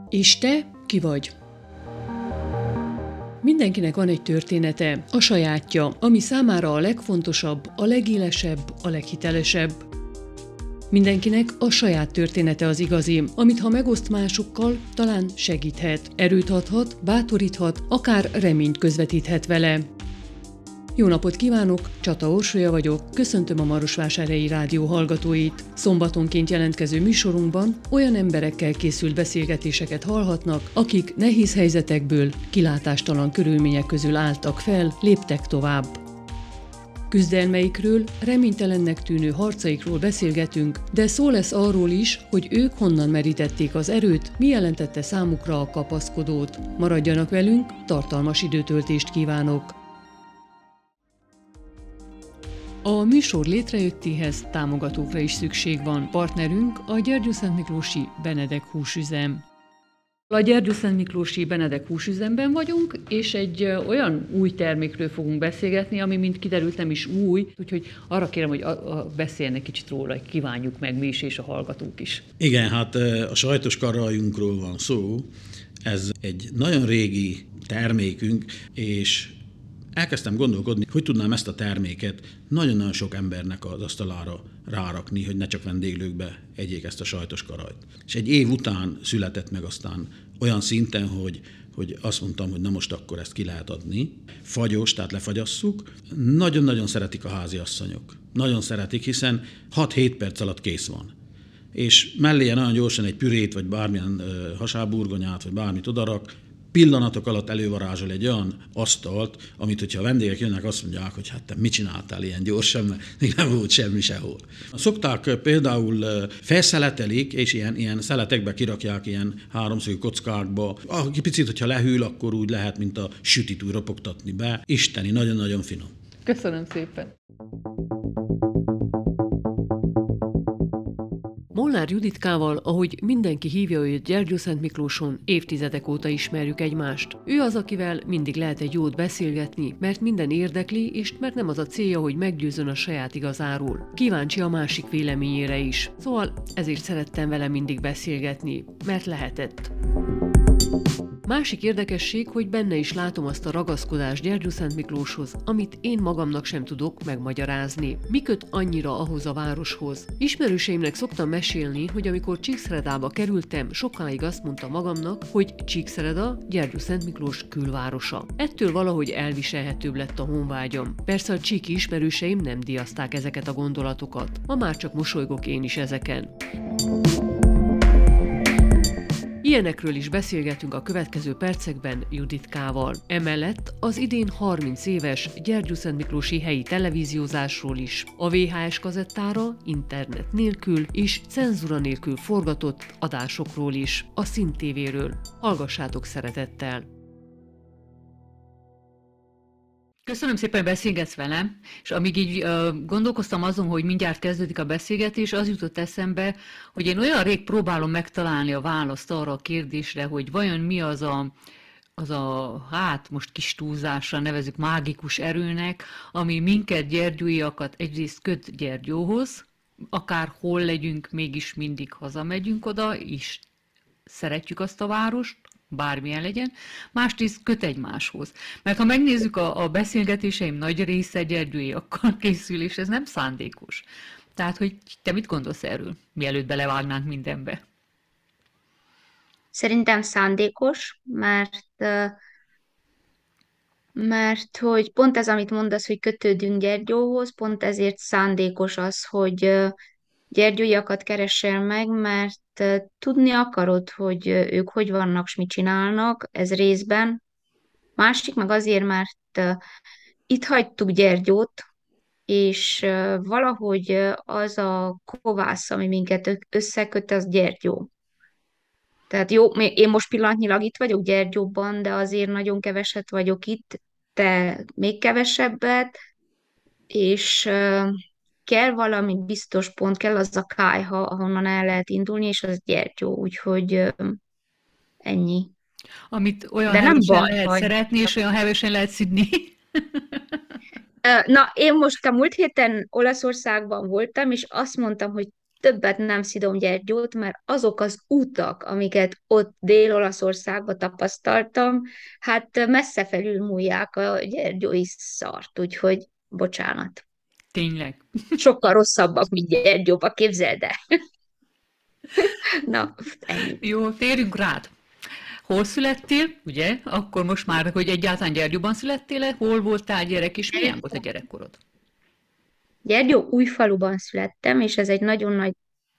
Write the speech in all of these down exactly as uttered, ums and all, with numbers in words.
És te ki vagy? Mindenkinek van egy története, a sajátja, ami számára a legfontosabb, a legélesebb, a leghitelesebb. Mindenkinek a saját története az igazi, amit ha megoszt másokkal, talán segíthet, erőt adhat, bátoríthat, akár reményt közvetíthet vele. Jó napot kívánok, Csata Orsolya vagyok, köszöntöm a Marosvásárhelyi Rádió hallgatóit. Szombatonként jelentkező műsorunkban olyan emberekkel készült beszélgetéseket hallhatnak, akik nehéz helyzetekből, kilátástalan körülmények közül álltak fel, léptek tovább. Küzdelmeikről, reménytelennek tűnő harcaikról beszélgetünk, de szó lesz arról is, hogy ők honnan merítették az erőt, mi jelentette számukra a kapaszkodót. Maradjanak velünk, tartalmas időtöltést kívánok! A műsor létrejöttéhez támogatókra is szükség van. Partnerünk a Gyergyószentmiklósi Benedek húsüzem. A Gyergyószentmiklósi Benedek húsüzemben vagyunk, és egy olyan új termékről fogunk beszélgetni, ami, mint kiderült, nem is új, úgyhogy arra kérem, hogy a, a beszéljenek kicsit róla, hogy kívánjuk meg mi is, és a hallgatók is. Igen, hát a sajtos karrajunkról van szó. Ez egy nagyon régi termékünk, és elkezdtem gondolkodni, hogy tudnám ezt a terméket nagyon-nagyon sok embernek az asztalára rárakni, hogy ne csak vendéglőkbe egyék ezt a sajtos karajt. És egy év után született meg aztán olyan szinten, hogy, hogy azt mondtam, hogy na most akkor ezt ki lehet adni. Fagyos, tehát lefagyasszuk. Nagyon-nagyon szeretik a háziasszonyok. Nagyon szeretik, hiszen hat-hét perc alatt kész van. És melléje nagyon gyorsan egy pürét, vagy bármilyen ö, hasábburgonyát, vagy bármit odarak, pillanatok alatt elővarázsol egy olyan asztalt, amit, hogyha a vendégek jönnek, azt mondják, hogy hát te mit csináltál ilyen gyorsan, mert még nem volt semmi sehol. Szokták például felszeletelik, és ilyen, ilyen szeletekbe kirakják ilyen háromszögű kockákba. Aki picit, hogyha lehűl, akkor úgy lehet, mint a sütit úgy ropogtatni be. Isteni, nagyon-nagyon finom. Köszönöm szépen! Molnár Juditkával, ahogy mindenki hívja őt Gyergyószentmiklóson, évtizedek óta ismerjük egymást. Ő az, akivel mindig lehet egy jót beszélgetni, mert minden érdekli, és mert nem az a célja, hogy meggyőzön a saját igazáról. Kíváncsi a másik véleményére is. Szóval ezért szerettem vele mindig beszélgetni, mert lehetett. Másik érdekesség, hogy benne is látom azt a ragaszkodást Gyergyószentmiklóshoz, amit én magamnak sem tudok megmagyarázni. Mi köt annyira ahhoz a városhoz? Ismerőseimnek szoktam mesélni, hogy amikor Csíkszeredába kerültem, sokáig azt mondta magamnak, hogy Csíkszereda Gyergyószentmiklós külvárosa. Ettől valahogy elviselhetőbb lett a honvágyam. Persze a csíki ismerőseim nem diaszták ezeket a gondolatokat. Ma már csak mosolygok én is ezeken. Ilyenekről is beszélgetünk a következő percekben Juditkával. Emellett az idén harminc éves Gyergyószentmiklósi helyi televíziózásról is, a vé há es kazettára, internet nélkül és cenzúra nélkül forgatott adásokról is, a Szín té véről. Hallgassátok szeretettel! Köszönöm szépen, beszélgetsz velem, és amíg így uh, gondolkoztam azon, hogy mindjárt kezdődik a beszélgetés, az jutott eszembe, hogy én olyan rég próbálom megtalálni a választ arra a kérdésre, hogy vajon mi az a, az a, hát most kis túlzásra nevezzük mágikus erőnek, ami minket, gyergyóiakat egyrészt köt Gyergyóhoz, akár hol legyünk, mégis mindig hazamegyünk oda, és szeretjük azt a várost, bármilyen legyen, másrészt köt egymáshoz. Mert ha megnézzük, a, a beszélgetéseim nagy része gyergyóiakkal készül, és ez nem szándékos. Tehát, hogy te mit gondolsz erről, mielőtt belevágnánk mindenbe? Szerintem szándékos, mert, mert hogy pont ez, amit mondasz, hogy kötődünk Gyergyóhoz, pont ezért szándékos az, hogy gyergyóiakat keresel meg, mert tudni akarod, hogy ők hogy vannak, s mit csinálnak, ez részben. Másik meg azért, mert itt hagytuk Gyergyót, és valahogy az a kovász, ami minket összeköt, az Gyergyó. Tehát jó, én most pillanatnyilag itt vagyok Gyergyóban, de azért nagyon keveset vagyok itt, te még kevesebbet, és kell valami biztos pont, kell az a kályha, ahonnan el lehet indulni, és az Gyergyó, úgyhogy ennyi. Amit olyan De nem hevesen baj, lehet hogy... szeretni, és olyan hevesen lehet szidni. Na, én most a múlt héten Olaszországban voltam, és azt mondtam, hogy többet nem szidom Gyergyót, mert azok az utak, amiket ott Dél-Olaszországban tapasztaltam, hát messze felülmúlják a gyergyói szart, úgyhogy bocsánat. Tényleg. Sokkal rosszabbak, mint Gyergyóba, képzeld el. Na, ennyi. Jó, térjünk rád. Hol születtél, ugye? Akkor most már, hogy egyáltalán Gyergyóban születtél-e? Hol voltál gyerek, és milyen volt a gyerekkorod? Gyergyó Újfaluban születtem, és ez egy nagyon nagy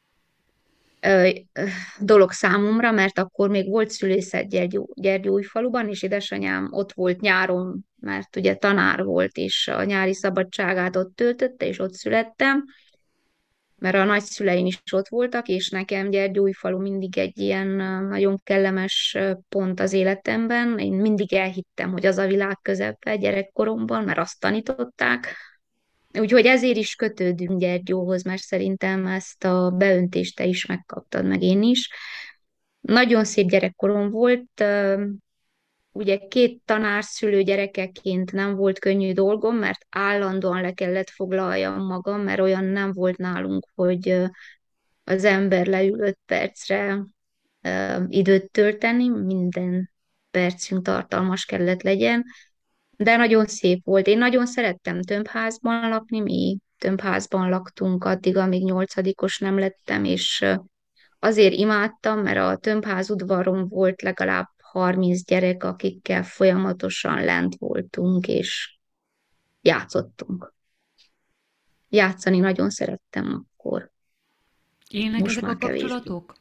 ö, ö, dolog számomra, mert akkor még volt szülészet Gyergyó, Gyergyó Újfaluban, és édesanyám ott volt nyáron, mert ugye tanár volt, és a nyári szabadságát ott töltötte, és ott születtem, mert a nagyszüleim is ott voltak, és nekem Gyergyóújfalu mindig egy ilyen ö, nagyon kellemes ö, pont az életemben. Én mindig elhittem, hogy az a világ közepe gyerekkoromban, mert azt tanították. Úgyhogy ezért is kötődünk Gyergyóhoz, mert szerintem ezt a beöntést te is megkaptad, meg én is. Nagyon szép gyerekkorom volt. ö, Ugye két tanárszülő gyerekeként nem volt könnyű dolgom, mert állandóan le kellett foglaljam magam, mert olyan nem volt nálunk, hogy ö, az ember leül öt percre ö, időt tölteni, minden percünk tartalmas kellett legyen, de nagyon szép volt. Én nagyon szerettem tömbházban lakni, mi tömbházban laktunk addig, amíg nyolcadikos nem lettem, és ö, azért imádtam, mert a tömbház udvaron volt legalább harminc gyerek, akikkel folyamatosan lent voltunk, és játszottunk. Játszani nagyon szerettem akkor. Élnek Most ezek már a kevésbé. kapcsolatok?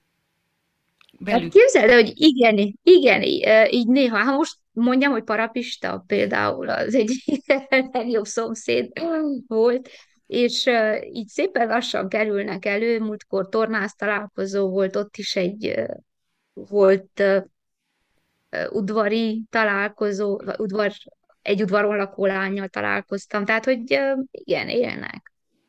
Hát Velük? képzeld el, hogy igen, igen, í- így néha, ha most mondjam, hogy parapista például az egyik legjobb szomszéd volt, és ö, így szépen lassan kerülnek elő, múltkor tornász találkozó volt, ott is egy ö, volt ö, ö, udvari találkozó, vagy udvar, egy udvaron lakó lánnyal találkoztam, tehát hogy ö, igen, élnek.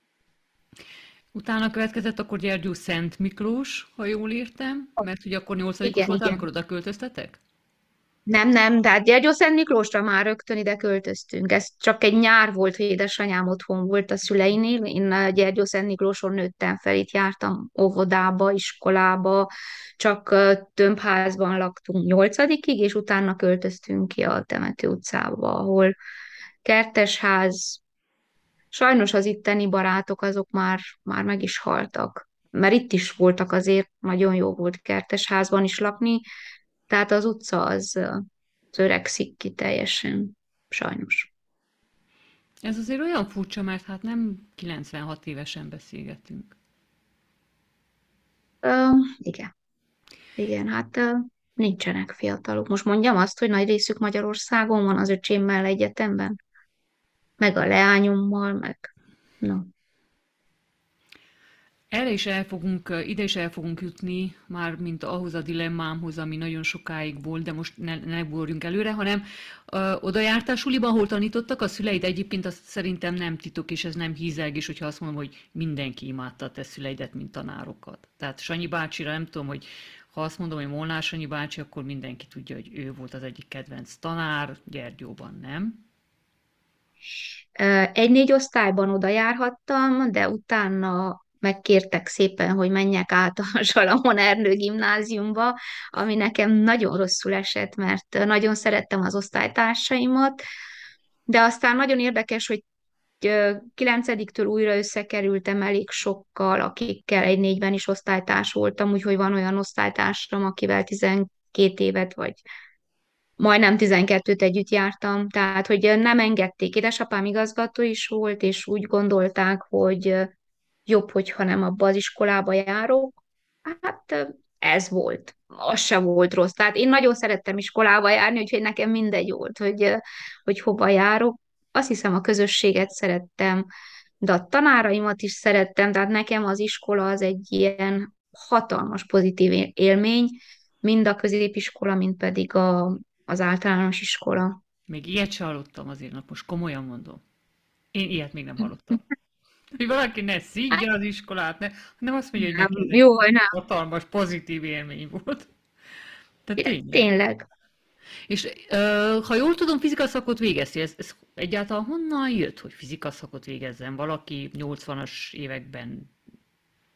Utána következett akkor Gyergyó Szent Miklós, ha jól értem, mert ugye akkor nyolcadikos Igen, voltál, igen. amikor oda költöztetek? Nem, nem, de hát Gyergyószent Miklósra már rögtön ide költöztünk. Ez csak egy nyár volt, hogy édesanyám otthon volt a szüleinél. Én a Gyergyószent Miklóson nőttem fel, itt jártam óvodába, iskolába, csak ö, tömbházban laktunk nyolcadikig, és utána költöztünk ki a Temető utcába, ahol kertesház, sajnos az itteni barátok azok már, már meg is haltak. Mert itt is voltak azért, nagyon jó volt kertesházban is lakni, tehát az utca az, ö, az öregszik ki teljesen, sajnos. Ez azért olyan furcsa, mert hát nem kilencvenhat évesen beszélgetünk. Ö, igen, igen, hát ö, nincsenek fiatalok. Most mondjam azt, hogy nagy részük Magyarországon van az öcsémmel egyetemben, meg a leányommal, meg no. Erre is el fogunk, ide is el fogunk jutni, már mint ahhoz a dilemmámhoz, ami nagyon sokáig volt, de most ne, ne borjunk előre, hanem ö, oda jártál suliban, hol tanítottak a szüleid? Egyébként azt szerintem nem titok, és ez nem hízelgés, hogyha azt mondom, hogy mindenki imádta a te szüleidet, mint tanárokat. Tehát Sanyi bácsira nem tudom, hogy ha azt mondom, hogy Molnár Sanyi bácsi, akkor mindenki tudja, hogy ő volt az egyik kedvenc tanár, Gyergyóban, nem? Ö, Egy-négy osztályban oda járhattam, de utána megkértek szépen, hogy menjek át a Salamon Ernő gimnáziumba, ami nekem nagyon rosszul esett, mert nagyon szerettem az osztálytársaimat, de aztán nagyon érdekes, hogy ö, kilencediktől újra összekerültem elég sokkal, akikkel egy-négyben is osztálytárs voltam, úgyhogy van olyan osztálytársam, akivel tizenkét évet vagy majdnem tizenkettőt együtt jártam, tehát hogy nem engedték. Édesapám igazgató is volt, és úgy gondolták, hogy jobb, hogyha nem abba az iskolába járok. Hát ez volt. Az se volt rossz. Tehát én nagyon szerettem iskolába járni, úgyhogy nekem mindegy volt, hogy, hogy hova járok. Azt hiszem, a közösséget szerettem, de a tanáraimat is szerettem, tehát nekem az iskola az egy ilyen hatalmas pozitív élmény, mind a középiskola, mind pedig a, az általános iskola. Még ilyet sem hallottam azért, na most komolyan mondom. Én ilyet még nem hallottam. Hogy valaki ne szígye az iskolát, ne, hanem azt mondja, hogy Nem, neki ez egy jó, vagy nem. hatalmas, pozitív élmény volt. Tehát tényleg. Tényleg. És ö, ha jól tudom, fizikaszakot végeztél. Ez, ez egyáltalán honnan jött, hogy fizikaszakot végezzen valaki nyolcvanas években?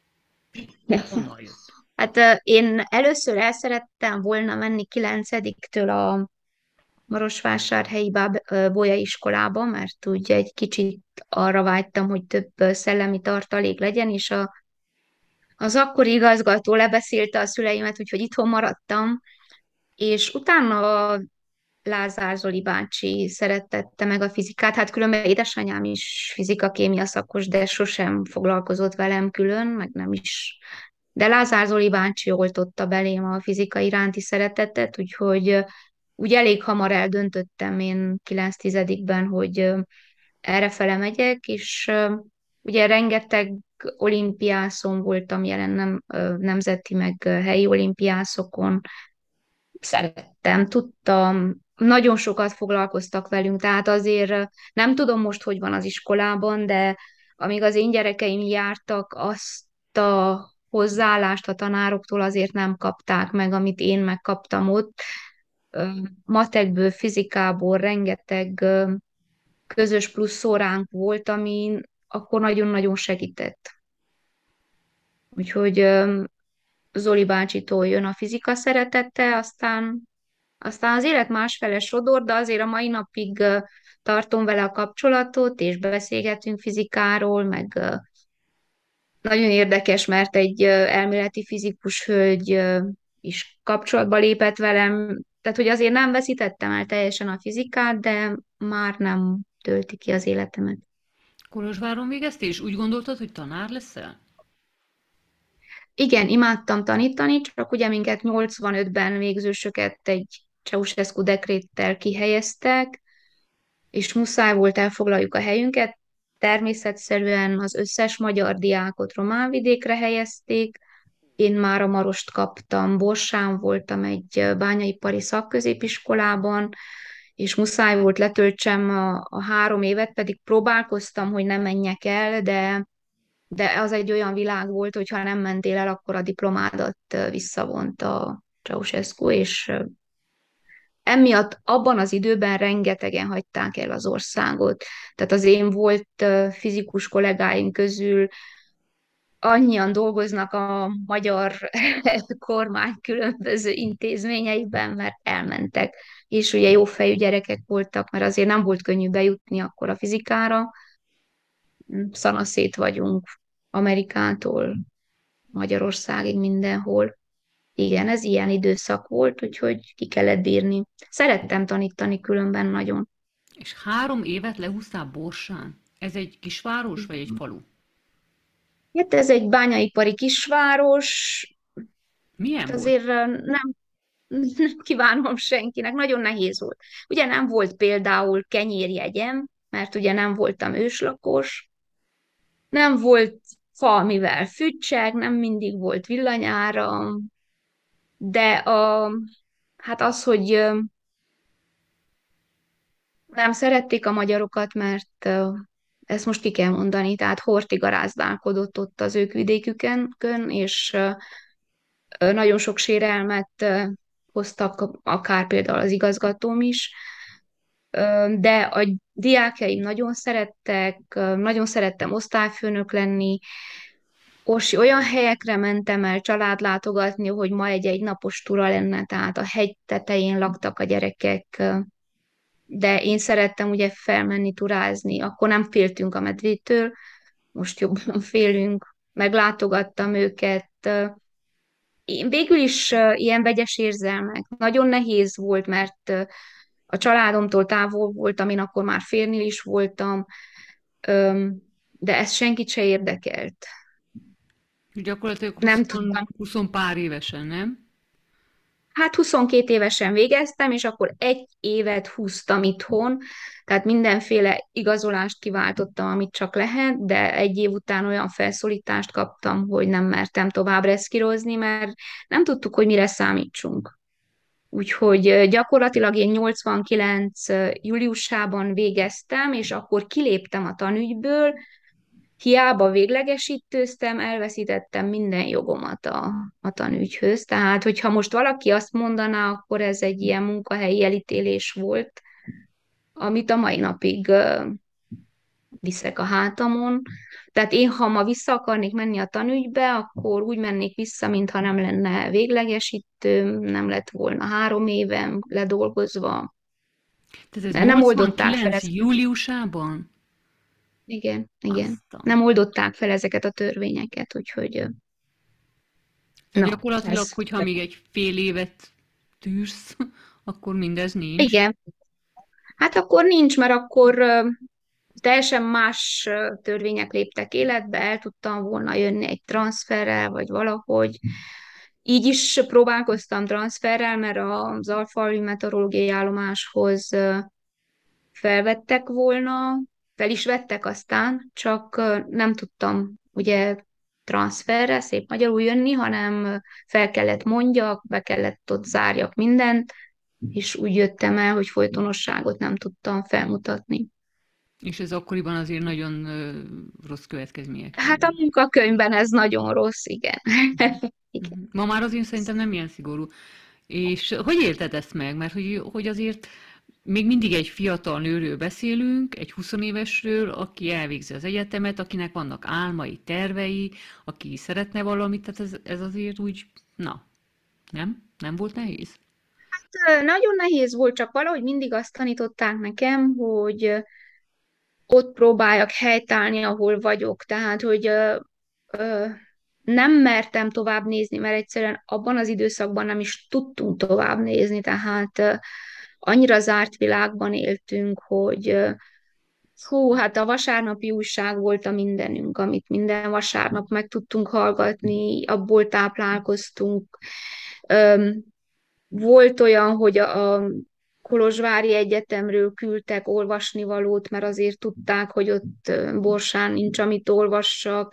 Honnan jött? Hát ö, én először el szerettem volna menni kilencediktől a Marosvásárhelyi Báb- ö, bolyaiskolába, mert úgy egy kicsit arra vágytam, hogy több ö, szellemi tartalék legyen, és a, az akkori igazgató lebeszélte a szüleimet, úgyhogy itthon maradtam, és utána a Lázár Zoli bácsi szerettette meg a fizikát, hát különben édesanyám is fizika-kémia szakos, de sosem foglalkozott velem külön, meg nem is. De Lázár Zoli bácsi oltotta belém a fizika iránti szeretetet, úgyhogy ö, úgy elég hamar eldöntöttem én kilenc tizedikben, hogy ö, errefele megyek, és ö, ugye rengeteg olimpiászon voltam jelen, nem, ö, nemzeti meg ö, helyi olimpiászokon, szerettem, tudtam, nagyon sokat foglalkoztak velünk, tehát azért nem tudom most, hogy van az iskolában, de amíg az én gyerekeim jártak, azt a hozzáállást a tanároktól azért nem kapták meg, amit én megkaptam ott. Ö, Matekből, fizikából rengeteg ö, közös plusz óránk volt, ami akkor nagyon-nagyon segített. Úgyhogy ö, Zoli bácsitól jön a fizika szeretete, aztán aztán az élet másfele sodor, de azért a mai napig ö, tartom vele a kapcsolatot, és beszélgetünk fizikáról, meg ö, nagyon érdekes, mert egy ö, elméleti fizikus hölgy ö, is kapcsolatba lépett velem, tehát hogy azért nem veszítettem el teljesen a fizikát, de már nem tölti ki az életemet. Kolozsváron végeztél, és úgy gondoltad, hogy tanár leszel? Igen, imádtam tanítani, csak ugye minket nyolcvanötben végzősöket egy Ceausescu dekréttel kihelyeztek, és muszáj volt elfoglaljuk a helyünket. Természetszerűen az összes magyar diákot román vidékre helyezték. Én már a Marost kaptam, Borsán voltam egy bányaipari szakközépiskolában, és muszáj volt letöltsem a, a három évet, pedig próbálkoztam, hogy nem menjek el, de, de az egy olyan világ volt, hogy ha nem mentél el, akkor a diplomádat visszavonta a Ceausescu, és emiatt abban az időben rengetegen hagyták el az országot. Tehát az én volt ö, fizikus kollégáim közül annyian dolgoznak a magyar kormány különböző intézményeiben, mert elmentek. És ugye jó fejű gyerekek voltak, mert azért nem volt könnyű bejutni akkor a fizikára. Szanaszét vagyunk Amerikától Magyarországig mindenhol. Igen, ez ilyen időszak volt, úgyhogy ki kellett bírni. Szerettem tanítani különben nagyon. És három évet lehúztál Borsán? Ez egy kisváros, vagy egy falu? Hát ez egy bányaipari kisváros, Milyen volt? azért ö, nem, nem kívánom senkinek, nagyon nehéz volt. Ugye nem volt például kenyérjegyem, mert ugye nem voltam őslakos, nem volt fa, amivel fűtsek, nem mindig volt villanyáram, de a, hát az, hogy ö, nem szerették a magyarokat, mert ö, ezt most ki kell mondani, tehát Horthy garázdálkodott ott az ők vidékükön, és ö, ö, nagyon sok sérelmet ö, hoztak, akár például az igazgatóm is, Ö, de a diákjaim nagyon szerettek, ö, nagyon szerettem osztályfőnök lenni, Orsi, olyan helyekre mentem el családlátogatni, hogy ma egy egynapos túra lenne, tehát a hegy tetején laktak a gyerekek, ö, de én szerettem ugye felmenni turázni, akkor nem féltünk a medvétől, most jobban félünk, meglátogattam őket. Én végül is ilyen vegyes érzelmek. Nagyon nehéz volt, mert a családomtól távol voltam, én akkor már férnél is voltam, de ez senkit se érdekelt. Gyakorlatilag húsz, Nem tudtam. húsz pár évesen, nem? Hát huszonkét évesen végeztem, és akkor egy évet húztam itthon, tehát mindenféle igazolást kiváltottam, amit csak lehet, de egy év után olyan felszólítást kaptam, hogy nem mertem tovább reszkírozni, mert nem tudtuk, hogy mire számítsunk. Úgyhogy ö, gyakorlatilag én nyolcvankilenc ö, júliusában végeztem, és akkor kiléptem a tanügyből, hiába véglegesítőztem, elveszítettem minden jogomat a, a tanügyhöz. Tehát, hogyha most valaki azt mondaná, akkor ez egy ilyen munkahelyi elítélés volt, amit a mai napig ö, viszek a hátamon. Tehát én, ha ma vissza akarnék menni a tanügybe, akkor úgy mennék vissza, mintha nem lenne véglegesítőm, nem lett volna három évem ledolgozva. Tehát ez De nem oldották fel nyolcvankilenc ezt. júliusában? Igen, igen. Azt a... Nem oldották fel ezeket a törvényeket, úgyhogy ö, Tehát na, gyakorlatilag, ez. hogyha még egy fél évet tűrsz, akkor mindez nincs. Igen, hát akkor nincs, mert akkor ö, teljesen más ö, törvények léptek életbe, el tudtam volna jönni egy transferrel, vagy valahogy. Így is próbálkoztam transferrel, mert az alfaluji meteorológiai állomáshoz ö, felvettek volna, fel is vettek aztán, csak ö, nem tudtam ugye transferre, szép magyarul jönni, hanem ö, fel kellett mondjak, be kellett ott zárjak mindent, és úgy jöttem el, hogy folytonosságot nem tudtam felmutatni. És ez akkoriban azért nagyon ö, rossz következményekkel Hát a járt. munkakönyvben ez nagyon rossz, igen. Igen. Mhm. Ma már azért szerintem nem ilyen szigorú. És hogy élted ezt meg? Mert hogy, hogy azért még mindig egy fiatal nőről beszélünk, egy húsz évesről, aki elvégzi az egyetemet, akinek vannak álmai, tervei, aki szeretne valamit, tehát ez, ez azért úgy, na, nem? Nem volt nehéz? Ö, Nagyon nehéz volt, csak valahogy mindig azt tanították nekem, hogy ö, ott próbáljak helytállni, ahol vagyok. Tehát, hogy ö, ö, nem mertem tovább nézni, mert egyszerűen abban az időszakban nem is tudtunk tovább nézni, tehát ö, annyira zárt világban éltünk, hogy ö, hú, hát a vasárnapi újság volt a mindenünk, amit minden vasárnap meg tudtunk hallgatni, abból táplálkoztunk. Öm, Volt olyan, hogy a, a Kolozsvári Egyetemről küldtek olvasnivalót, mert azért tudták, hogy ott ö, Borsán nincs, amit olvassak.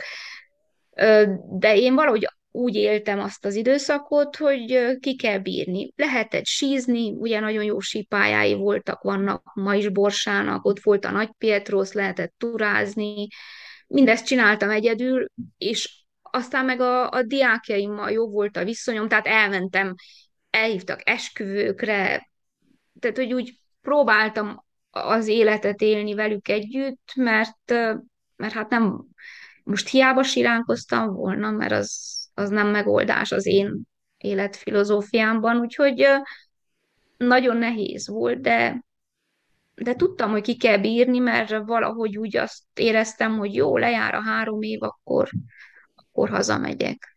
Ö, De én valahogy úgy éltem azt az időszakot, hogy ö, ki kell bírni. Lehetett sízni, ugye nagyon jó sípályái voltak, vannak ma is Borsának, ott volt a Nagy Pietrósz, lehetett turázni, mindezt csináltam egyedül, és aztán meg a, a diákjaimmal jó volt a viszonyom, tehát elmentem, elhívtak esküvőkre, tehát hogy úgy próbáltam az életet élni velük együtt, mert, mert hát nem, most hiába siránkoztam volna, mert az, az nem megoldás az én életfilozófiámban, úgyhogy nagyon nehéz volt, de, de tudtam, hogy ki kell bírni, mert valahogy úgy azt éreztem, hogy jó, lejár a három év, akkor, akkor hazamegyek.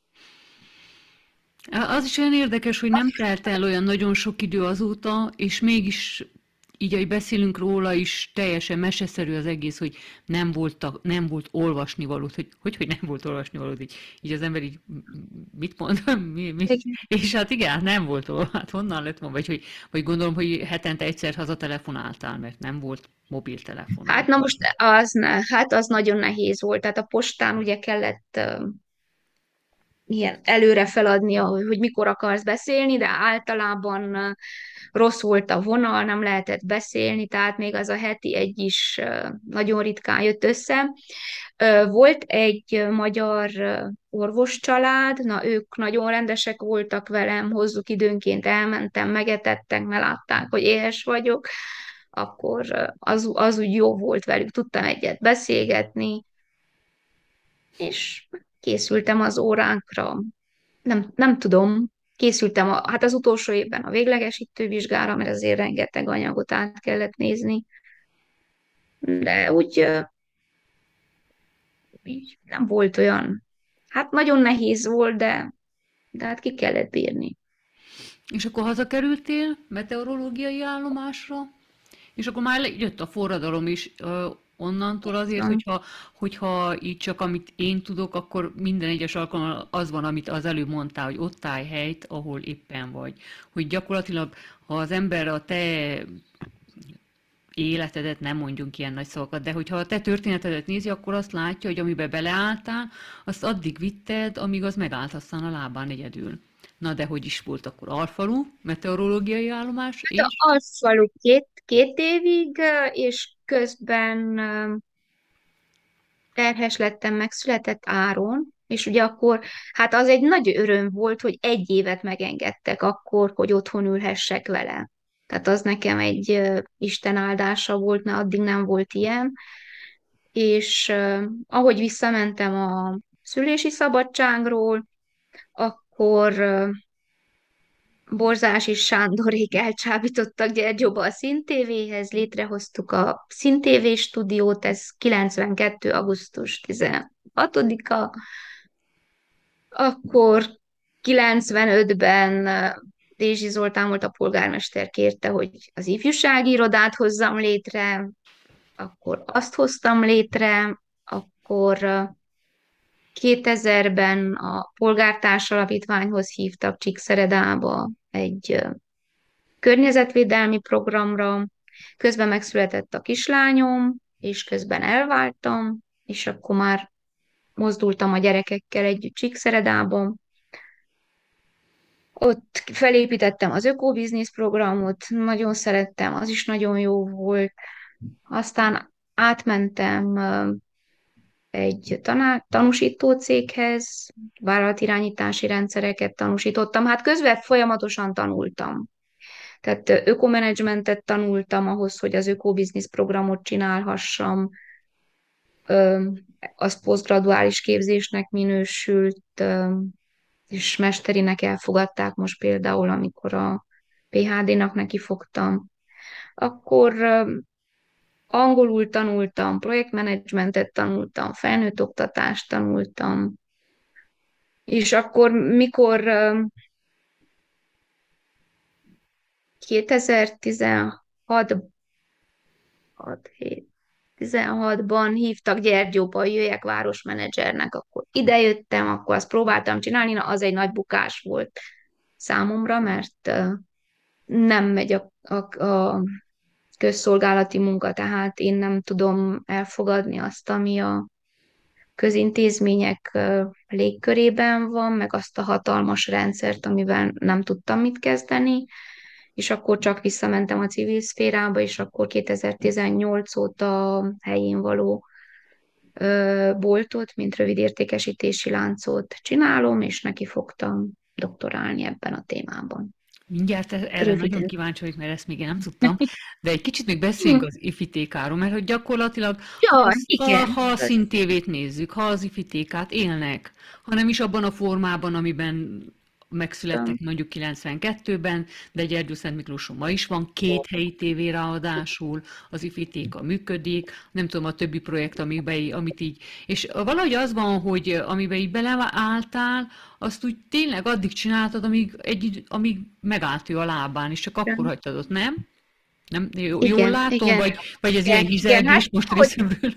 Az is olyan érdekes, hogy nem telt el olyan nagyon sok idő azóta, és mégis így, ahogy beszélünk róla is, teljesen meseszerű az egész, hogy nem volt, a, nem volt olvasnivalót, hogy, hogy hogy nem volt olvasnivalót, így, így az ember így mit mond, mi, mi? És hát igen, hát nem volt olvasni, hát honnan lett volna, vagy, hogy, vagy gondolom, hogy hetente egyszer hazatelefonáltál, mert nem volt mobiltelefon. Hát na most az, ne, hát az nagyon nehéz volt, tehát a postán ugye kellett ilyen előre feladnia, hogy, hogy mikor akarsz beszélni, de általában ö, rossz volt a vonal, nem lehetett beszélni, tehát még az a heti egy is ö, nagyon ritkán jött össze. Ö, Volt egy magyar ö, orvoscsalád, na ők nagyon rendesek voltak velem, hozzuk időnként elmentem, megetettek, mert látták, hogy éhes vagyok, akkor ö, az, az úgy jó volt velük, tudtam egyet beszélgetni, és készültem az óránkra. Nem, nem tudom, készültem a, hát az utolsó évben a véglegesítő vizsgára, mert azért rengeteg anyagot át kellett nézni, de úgy, ö, így nem volt olyan, hát nagyon nehéz volt, de, de hát ki kellett bírni. És akkor hazakerültél meteorológiai állomásra, és akkor már jött a forradalom is ö, onnantól azért, Szóval, hogyha, hogyha így csak amit én tudok, akkor minden egyes alkalommal az van, amit az előbb mondtál, hogy ott állj helyt, ahol éppen vagy. Hogy gyakorlatilag, ha az ember a te életedet, nem mondjunk ilyen nagy szavakat, de hogyha a te történetedet nézi, akkor azt látja, hogy amiben beleálltál, azt addig vitted, amíg az megállt aztán a lábán egyedül. Na de hogy is volt akkor Alfalu, meteorológiai állomás, de és az falu két, két évig, ö, és közben ö, terhes lettem, megszületett Áron, és ugye akkor, hát az egy nagy öröm volt, hogy egy évet megengedtek akkor, hogy otthon ülhessek vele. Tehát az nekem egy ö, Isten áldása volt, mert addig nem volt ilyen. és uh, ahogy visszamentem a szülési szabadságról, akkor uh, Borzás és Sándorék elcsábítottak Gyergyóba a színtévéhez, létrehoztuk a színtévé stúdiót, ez kilencvenkettő. augusztus tizenhatodika, akkor kilencvenötben Dézsi Zoltán volt a polgármester, kérte, hogy az ifjúsági irodát hozzam létre, akkor azt hoztam létre, akkor kétezerben a Polgártárs Alapítványhoz hívtak Csíkszeredába egy környezetvédelmi programra, közben megszületett a kislányom, és közben elváltam, és akkor már mozdultam a gyerekekkel együtt Csíkszeredában. Ott felépítettem az ökobiznisz programot, nagyon szerettem, az is nagyon jó volt. Aztán átmentem egy tanár, tanúsító céghez, vállalatirányítási rendszereket tanúsítottam. Hát közben folyamatosan tanultam. Tehát ökomenedzsmentet tanultam ahhoz, hogy az ökobiznisz programot csinálhassam. Az posztgraduális képzésnek minősült, és mesterinek elfogadták most például, amikor a pé há dé-nak nekifogtam. Akkor angolul tanultam, projektmenedzsmentet tanultam, felnőtt oktatást tanultam, és akkor, mikor kétezer-tizenhatban tizenhatban hívtak Gyergyóba, hogy jöjjek városmenedzsernek, akkor idejöttem, akkor azt próbáltam csinálni, na az egy nagy bukás volt számomra, mert nem megy a, a, a közszolgálati munka, tehát én nem tudom elfogadni azt, ami a közintézmények légkörében van, meg azt a hatalmas rendszert, amivel nem tudtam mit kezdeni, és akkor csak visszamentem a civil szférába, és akkor kétezer-tizennyolc óta helyén való ö, boltot, mint rövidértékesítési láncot csinálom, és neki fogtam doktorálni ebben a témában. Mindjárt e- erre Röviden. nagyon kíváncsi vagyok, mert ezt még én nem tudtam, de egy kicsit még beszéljünk az ifitékáról, mert hogy gyakorlatilag, ha, Ja, az- igen. ha a színtévét nézzük, ha az ifitékát élnek, hanem is abban a formában, amiben megszülettek mondjuk kilencvenkettőben, de Gyergyószentmiklóson ma is van két helyi tévé ráadásul, az ifitéka működik, nem tudom, a többi projekt, amiben, amit így, és valahogy az van, hogy amiben így beleálltál, azt úgy tényleg addig csináltad, amíg, egy, amíg megállt ő a lábán, és csak akkor hagytad ott, nem? Nem? Jó, Igen, jól látom, igen. vagy, vagy ez Igen, ilyen igen, hizelgés hát, most hogy- részemről?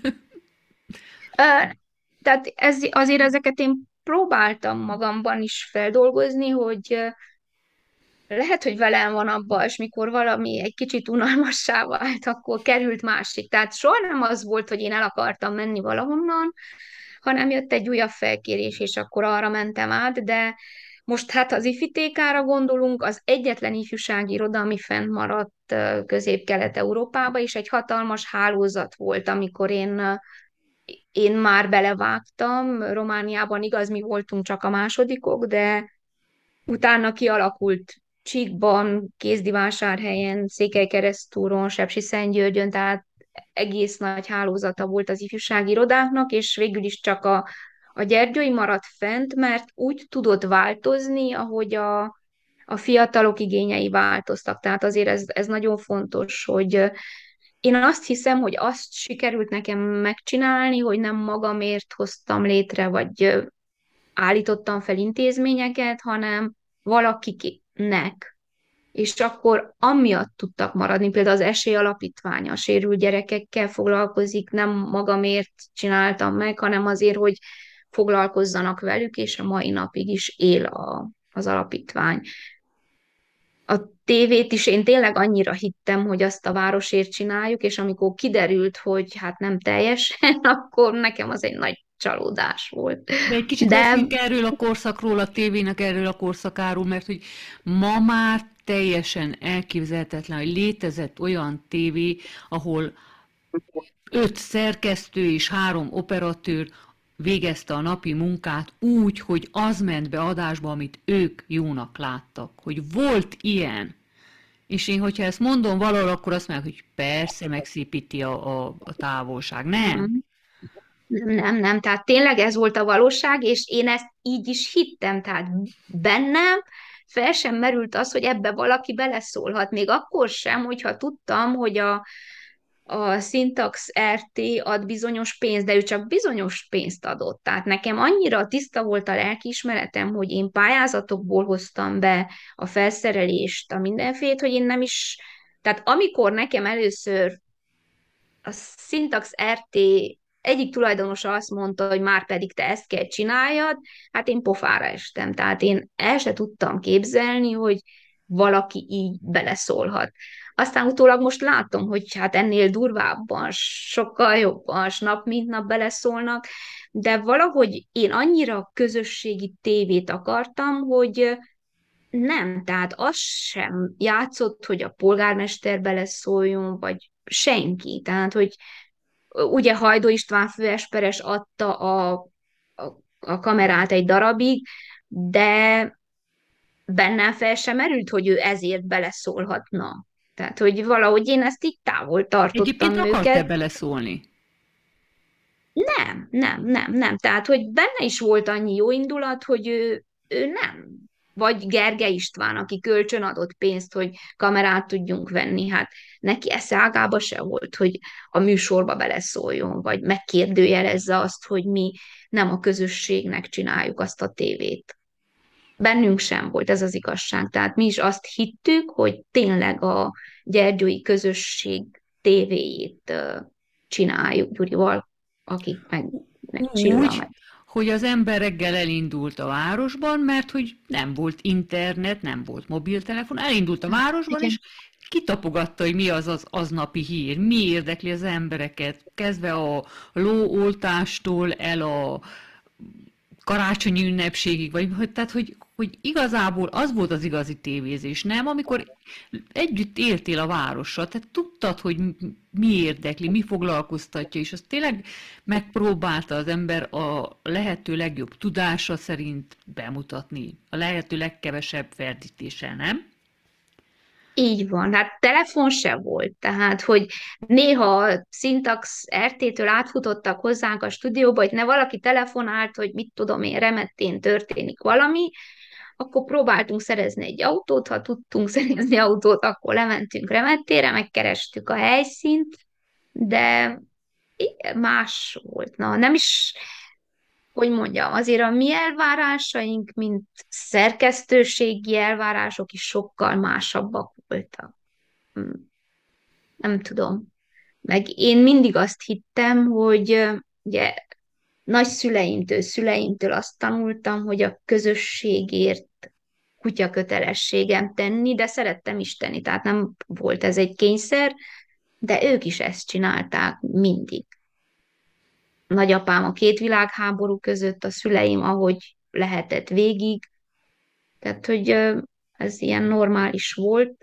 Ö, Tehát ez, azért ezeket én próbáltam magamban is feldolgozni, hogy ö, lehet, hogy velem van abban, és mikor valami egy kicsit unalmassá vált, akkor került másik. Tehát soha nem az volt, hogy én el akartam menni valahonnan, hanem jött egy újabb felkérés, és akkor arra mentem át, de most hát az ifitékára gondolunk, az egyetlen ifjúsági iroda, ami fennmaradt ö, Közép-Kelet-Európába, és egy hatalmas hálózat volt, amikor én ö, én már belevágtam. Romániában igaz, mi voltunk csak a másodikok, de utána kialakult Csíkban, Kézdivásárhelyen, Székelykeresztúron, Sepsiszentgyörgyön, tehát egész nagy hálózata volt az ifjúsági irodáknak, és végül is csak a, a Gyergyói maradt fent, mert úgy tudott változni, ahogy a, a fiatalok igényei változtak. Tehát azért ez, ez nagyon fontos, hogy én azt hiszem, hogy azt sikerült nekem megcsinálni, hogy nem magamért hoztam létre, vagy állítottam fel intézményeket, hanem valakiknek. És akkor amiatt tudtak maradni, például az Esély Alapítványa a sérült gyerekekkel foglalkozik, nem magamért csináltam meg, hanem azért, hogy foglalkozzanak velük, és a mai napig is él a, az alapítvány. A tévét is én tényleg annyira hittem, hogy azt a városért csináljuk, és amikor kiderült, hogy hát nem teljesen, akkor nekem az egy nagy csalódás volt. De egy kicsit De beszéljünk erről a korszakról, a tévének erről a korszakáról, mert hogy ma már teljesen elképzelhetetlen, hogy létezett olyan tévé, ahol öt szerkesztő és három operatőr végezte a napi munkát úgy, hogy az ment be adásba, amit ők jónak láttak. Hogy volt ilyen. És én, hogyha ezt mondom valahol, akkor azt mondják, hogy persze megszépíti a, a, a távolság. Nem. Nem, nem, nem, tehát tényleg ez volt a valóság, és én ezt így is hittem, tehát bennem fel sem merült az, hogy ebbe valaki beleszólhat, még akkor sem, hogyha tudtam, hogy a, a Syntax er té ad bizonyos pénzt, de ő csak bizonyos pénzt adott. Tehát nekem annyira tiszta volt a lelkiismeretem, hogy én pályázatokból hoztam be a felszerelést, a mindenfélét, hogy én nem is... Tehát amikor nekem először a Syntax er té egyik tulajdonosa azt mondta, hogy már pedig te ezt kell csináljad, hát én pofára estem. Tehát én el se tudtam képzelni, hogy valaki így beleszólhat. Aztán utólag most látom, hogy hát ennél durvábban, sokkal jobban, s nap mint nap beleszólnak, de valahogy én annyira közösségi tévét akartam, hogy nem, tehát az sem játszott, hogy a polgármester beleszóljon, vagy senki. Tehát, hogy ugye Hajdó István főesperes adta a, a, a kamerát egy darabig, de bennem fel sem merült, hogy ő ezért beleszólhatna. Tehát, hogy valahogy én ezt így távol Egyébként tartottam akart-e őket. beleszólni? Nem, nem, nem, nem. Tehát, hogy benne is volt annyi jó indulat, hogy ő, ő nem. Vagy Gergely István, aki kölcsön adott pénzt, hogy kamerát tudjunk venni, hát neki esze ágába se volt, hogy a műsorba beleszóljon, vagy megkérdőjelezze azt, hogy mi nem a közösségnek csináljuk azt a tévét. Bennünk sem volt, ez az igazság. Tehát mi is azt hittük, hogy tényleg a gyergyói közösség tévéjét ö, csináljuk Gyurival, akik meg, meg Csilla Úgy, meg. hogy az ember reggel elindult a városban, mert hogy nem volt internet, nem volt mobiltelefon, elindult a városban, és Igen. kitapogatta, hogy mi az az aznapi hír, mi érdekli az embereket, kezdve a lóoltástól el a karácsonyi ünnepségig, vagy hogy, tehát, hogy, hogy igazából az volt az igazi tévézés, nem? Amikor együtt éltél a várossal, tehát tudtad, hogy mi érdekli, mi foglalkoztatja, és azt tényleg megpróbálta az ember a lehető legjobb tudása szerint bemutatni, a lehető legkevesebb ferdítéssel, nem? Így van, hát telefon se volt, tehát, hogy néha a Syntax er té-től átfutottak hozzánk a stúdióba, hogy ne valaki telefonált, hogy mit tudom én, Remettén történik valami, akkor próbáltunk szerezni egy autót, ha tudtunk szerezni autót, akkor lementünk Remettére, megkerestük a helyszínt, de igen, más volt. Na, nem is, hogy mondjam, azért a mi elvárásaink, mint szerkesztőségi elvárások is sokkal másabbak voltak. Hm, Nem tudom. Meg én mindig azt hittem, hogy ö, ugye nagyszüleimtől, szüleimtől azt tanultam, hogy a közösségért kutya kötelességem tenni, de szerettem is tenni, tehát nem volt ez egy kényszer, de ők is ezt csinálták mindig. Nagyapám a két világháború között, a szüleim, ahogy lehetett végig, tehát hogy ö, ez ilyen normális volt,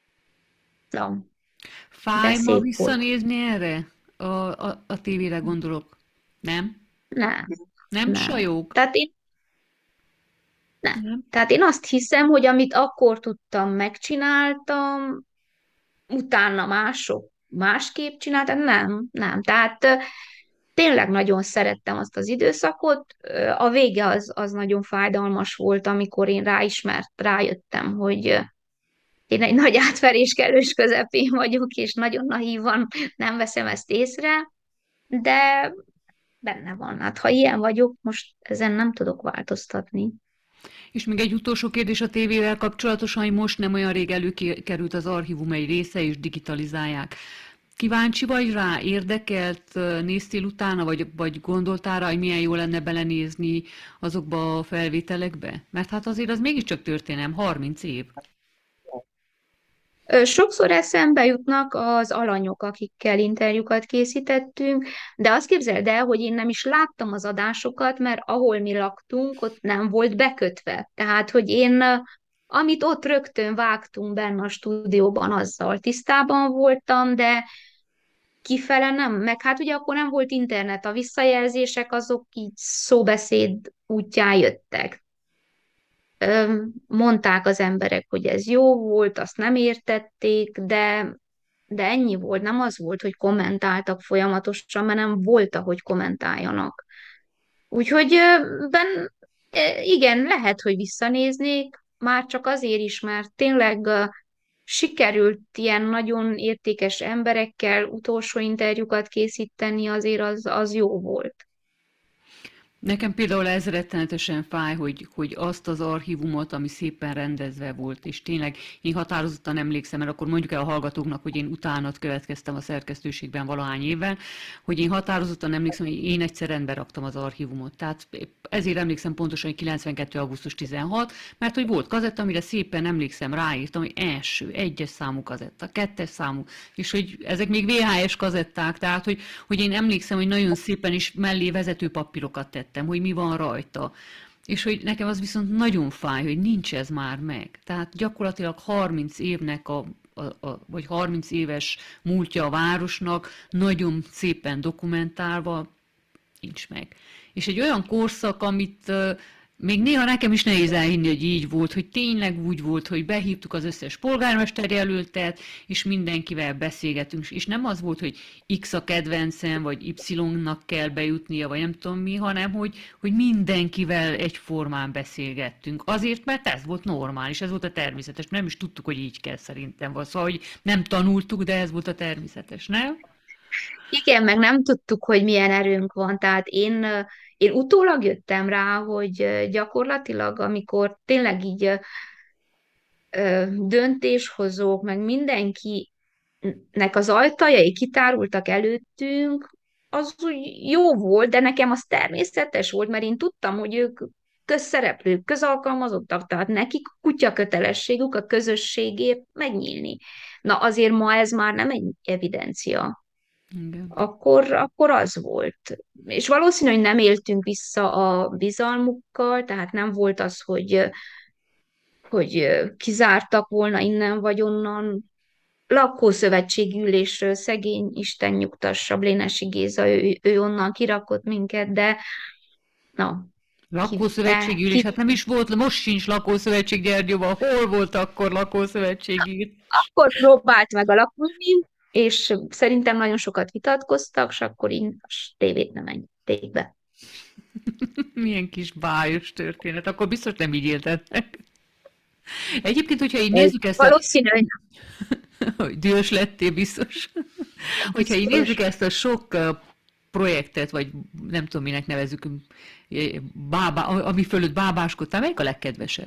ja, de Fáj ma szép volt. visszanézni erre? A, a, a tévére gondolok. Nem? Nem, Nem nem. sajog? Tehát én nem. Nem? Tehát én azt hiszem, hogy amit akkor tudtam, megcsináltam, utána mások másképp csináltak, nem, nem. Tehát ö, tényleg nagyon szerettem azt az időszakot. Ö, A vége az, az nagyon fájdalmas volt, amikor én ráismert, rájöttem, hogy ö, én egy nagy átverés kellős közepén vagyok, és nagyon naívan nem veszem ezt észre, de benne van. Hát ha ilyen vagyok, most ezen nem tudok változtatni. És még egy utolsó kérdés a tévével kapcsolatosan, hogy most nem olyan rég előkerült az archívum egy része, és digitalizálják. Kíváncsi vagy rá? Érdekelt? Néztél utána, vagy, vagy gondoltál rá, hogy milyen jó lenne belenézni azokba a felvételekbe? Mert hát azért az mégiscsak történelem, harminc év. Ö, Sokszor eszembe jutnak az alanyok, akikkel interjúkat készítettünk, de azt képzeld el, hogy én nem is láttam az adásokat, mert ahol mi laktunk, ott nem volt bekötve. Tehát, hogy én, ö, amit ott rögtön vágtunk benne a stúdióban, azzal tisztában voltam, de kifele nem. Meg hát ugye akkor nem volt internet, a visszajelzések azok így szóbeszéd útján jöttek. Ö, Mondták az emberek, hogy ez jó volt, azt nem értették, de de ennyi volt, nem az volt, hogy kommentáltak folyamatosan, mert nem volt, ahogy kommentáljanak. Úgyhogy ö, ben, ö, igen, lehet, hogy visszanéznék, már csak azért is, mert tényleg ö, sikerült ilyen nagyon értékes emberekkel utolsó interjúkat készíteni, azért az, az jó volt. Nekem például ez rettenetesen fáj, hogy, hogy azt az archívumot, ami szépen rendezve volt, és tényleg én határozottan emlékszem, mert akkor mondjuk el a hallgatóknak, hogy én utánat következtem a szerkesztőségben valahány évvel, hogy én határozottan emlékszem, hogy én egyszer rendbe raktam az archívumot. Tehát ezért emlékszem pontosan, hogy kilencvenkettő. augusztus tizenhat, mert hogy volt kazetta, amire szépen emlékszem, ráírtam, hogy első, egyes számú kazetta, kettes számú, és hogy ezek még vé há es kazetták, tehát hogy, hogy én emlékszem, hogy nagyon szépen is mellé vezető papírokat tettem, hogy mi van rajta. És hogy nekem az viszont nagyon fáj, hogy nincs ez már meg. Tehát gyakorlatilag harminc évnek a, a, a vagy harminc éves múltja a városnak nagyon szépen dokumentálva nincs meg. És egy olyan korszak, amit uh, még néha nekem is nehéz elhinni, hogy így volt, hogy tényleg úgy volt, hogy behívtuk az összes polgármester jelöltet, és mindenkivel beszélgetünk, és nem az volt, hogy X a kedvencem, vagy Y-nak kell bejutnia, vagy nem tudom mi, hanem hogy, hogy mindenkivel egyformán beszélgettünk. Azért, mert ez volt normális, ez volt a természetes. Nem is tudtuk, hogy így kell szerintem. Szóval, hogy nem tanultuk, de ez volt a természetes, nem? Igen, meg nem tudtuk, hogy milyen erőnk van. Tehát én, ö, én utólag jöttem rá, hogy ö, gyakorlatilag, amikor tényleg így ö, ö, döntéshozók, meg mindenkinek az ajtajai kitárultak előttünk, az úgy jó volt, de nekem az természetes volt, mert én tudtam, hogy ők közszereplők, közalkalmazottak, tehát nekik kutya kötelességük a közösségért megnyílni. Na azért ma ez már nem egy evidencia. Igen. Akkor, akkor az volt. És valószínű, hogy nem éltünk vissza a bizalmukkal, tehát nem volt az, hogy, hogy kizártak volna innen vagy onnan. Lakószövetségi ülésről szegény, Isten nyugtassa, Blénesi Géza, ő, ő onnan kirakott minket, de na, ki, el, Lakószövetségi ülés, ki, hát nem is volt, most sincs lakószövetség Gyergyóban. Hol volt akkor lakószövetségi? akkor próbált meg alakulni, és szerintem nagyon sokat vitatkoztak, és akkor így a tévét nem engedték be. Milyen kis bájos történet. Akkor biztos nem így éltetek. Egyébként, hogyha így nézzük ezt a... Valószínű, hogy hogy dühös lettél biztos. Hogyha így biztos. nézzük ezt a sok uh, projektet, vagy nem tudom, minek nevezzük, eh, bábá, ami fölött bábáskodtál, melyik a legkedvesebb?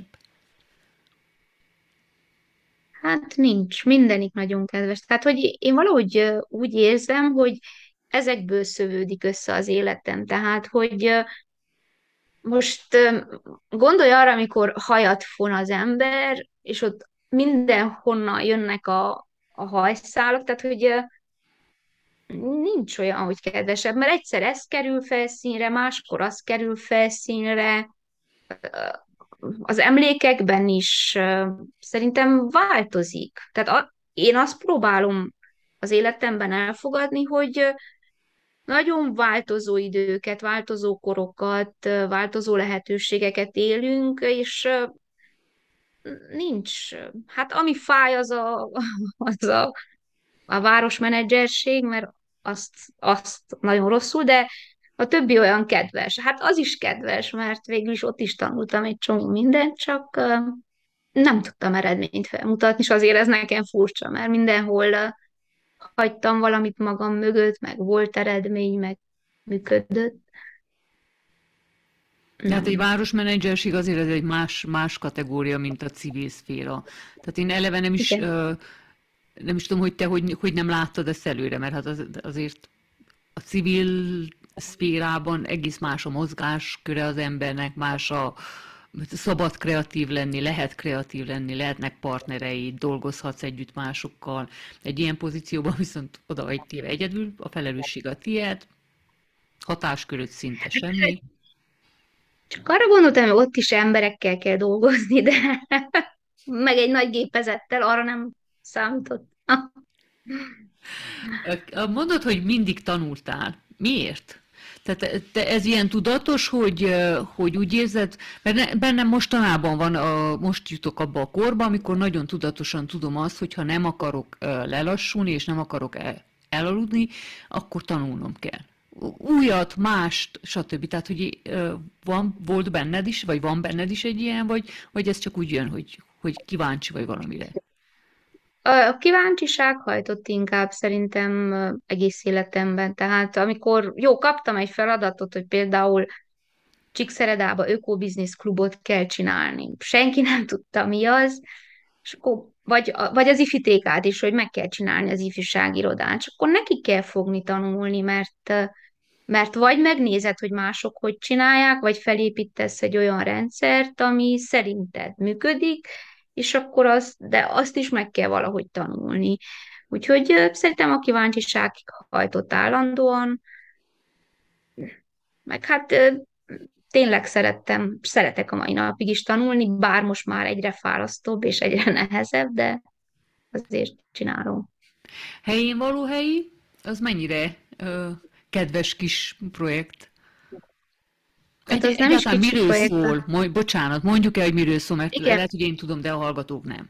Hát nincs, mindenik nagyon kedves. Tehát, hogy én valahogy ö, úgy érzem, hogy ezekből szövődik össze az életem. Tehát, hogy ö, most ö, gondolj arra, amikor hajat fon az ember, és ott mindenhonnan jönnek a, a hajszálak, tehát, hogy ö, nincs olyan, hogy kedvesebb, mert egyszer ez kerül felszínre, máskor az kerül felszínre, az emlékekben is ö, szerintem változik. Tehát a, én azt próbálom az életemben elfogadni, hogy ö, nagyon változó időket, változó korokat, ö, változó lehetőségeket élünk, és ö, nincs. Hát ami fáj, az a, az a, a városmenedzserség, mert azt, azt nagyon rosszul, de a többi olyan kedves. Hát az is kedves, mert végül is ott is tanultam egy csomó mindent, csak ö, nem tudtam eredményt felmutatni, és azért ez nekem furcsa, mert mindenhol ö, hagytam valamit magam mögött, meg volt eredmény, meg működött. Tehát egy Nem. városmenedzserség azért ez egy más, más kategória, mint a civil szféra. Tehát én eleve nem is, Igen. ö, nem is tudom, hogy te hogy, hogy nem láttad ezt előre, mert hát az, azért a civil szférában egész más a mozgásköre az embernek, más a szabad kreatív lenni, lehet kreatív lenni, lehetnek partnerei, dolgozhatsz együtt másokkal. Egy ilyen pozícióban viszont oda vagy téve egyedül, a felelősség a tiéd, hatásköröd szinte semmi. Csak arra gondoltam, hogy ott is emberekkel kell dolgozni, de meg egy nagy gépezettel arra nem számított. Mondod, hogy mindig tanultál. Miért? Tehát te ez ilyen tudatos, hogy, hogy úgy érzed, mert bennem mostanában van, a, most jutok abba a korba, amikor nagyon tudatosan tudom azt, hogy ha nem akarok lelassulni, és nem akarok el, elaludni, akkor tanulnom kell. Újat, mást, stb. Tehát, hogy van, volt benned is, vagy van benned is egy ilyen, vagy, vagy ez csak úgy jön, hogy, hogy kíváncsi vagy valamire? A kíváncsiság hajtott inkább szerintem egész életemben. Tehát amikor, jó, kaptam egy feladatot, hogy például Csíkszeredába ökobiznisz klubot kell csinálni. Senki nem tudta, mi az, és akkor, vagy, vagy az ifitékát is, hogy meg kell csinálni az ifjúságirodát, és akkor neki kell fogni tanulni, mert, mert vagy megnézed, hogy mások hogy csinálják, vagy felépítesz egy olyan rendszert, ami szerinted működik, és akkor az, de azt is meg kell valahogy tanulni. Úgyhogy ö, szerintem a kíváncsiság hajtott állandóan, meg hát ö, tényleg szerettem, szeretek a mai napig is tanulni, bár most már egyre fárasztóbb és egyre nehezebb, de azért csinálom. Helyén való helyi, az mennyire ö, kedves kis projekt? Hát Egy, az nem is egyáltalán kicsi miről projekt. szól? Mondj, bocsánat, mondjuk el, hogy miről szól, mert Igen, lehet, hogy én tudom, de a hallgatók nem.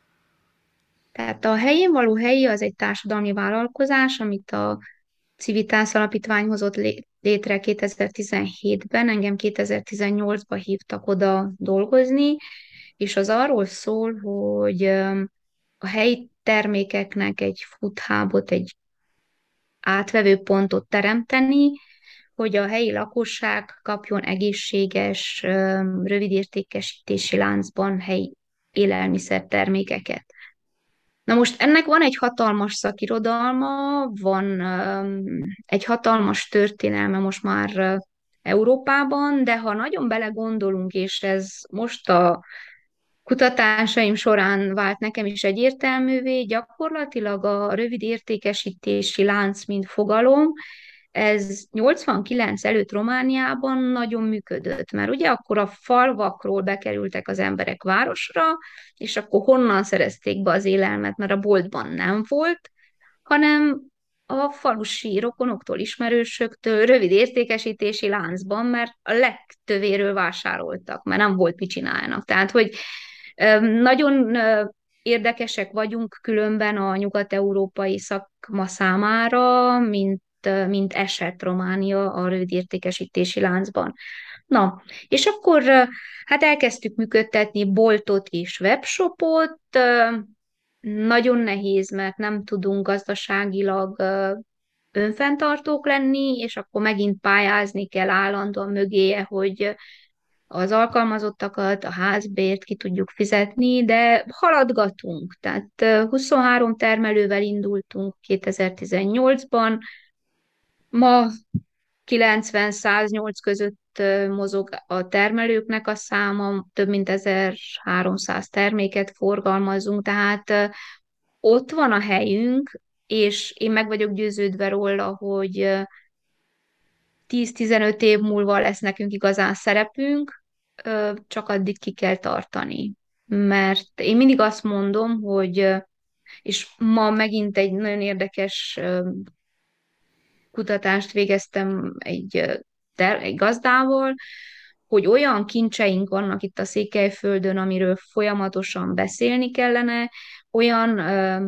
tehát a helyén való helyi az egy társadalmi vállalkozás, amit a Civitas Alapítvány hozott lé- létre kétezer-tizenhétben, engem kétezer-tizennyolcban hívtak oda dolgozni, és az arról szól, hogy öm, a helyi termékeknek egy foodhubot, egy átvevő pontot teremteni, hogy a helyi lakosság kapjon egészséges, öm, rövid értékesítési láncban helyi élelmiszertermékeket. Na most ennek van egy hatalmas szakirodalma, van öm, egy hatalmas történelme most már ö, Európában, de ha nagyon belegondolunk, és ez most a kutatásaim során vált nekem is egyértelművé, gyakorlatilag a rövid értékesítési lánc, mint fogalom, ez nyolcvankilenc előtt Romániában nagyon működött, mert ugye akkor a falvakról bekerültek az emberek városra, és akkor honnan szerezték be az élelmet, mert a boltban nem volt, hanem a falusi rokonoktól, ismerősöktől, rövid értékesítési láncban, mert a legtövéről vásároltak, mert nem volt mit csinálnak. Tehát, hogy öm, nagyon ö, érdekesek vagyunk különben a nyugat-európai szakma számára, mint, ö, mint esett Románia a rövid értékesítési láncban. Na, és akkor ö, hát elkezdtük működtetni boltot és webshopot, ö, nagyon nehéz, mert nem tudunk gazdaságilag ö, önfenntartók lenni, és akkor megint pályázni kell állandóan mögéje, hogy az alkalmazottakat, a házbért ki tudjuk fizetni, de haladgatunk. Tehát ö, huszonhárom termelővel indultunk kétezer-tizennyolcban, ma kilencven-száznyolc között ö, mozog a termelőknek a száma, több mint ezerháromszáz terméket forgalmazunk, tehát ö, ott van a helyünk, és én meg vagyok győződve róla, hogy ö, tíz-tizenöt év múlva lesz nekünk igazán szerepünk, ö, csak addig ki kell tartani. Mert én mindig azt mondom, hogy, ö, és ma megint egy nagyon érdekes ö, kutatást végeztem egy, ö, ter- egy gazdával, hogy olyan kincseink vannak itt a Székelyföldön, amiről folyamatosan beszélni kellene, olyan ö,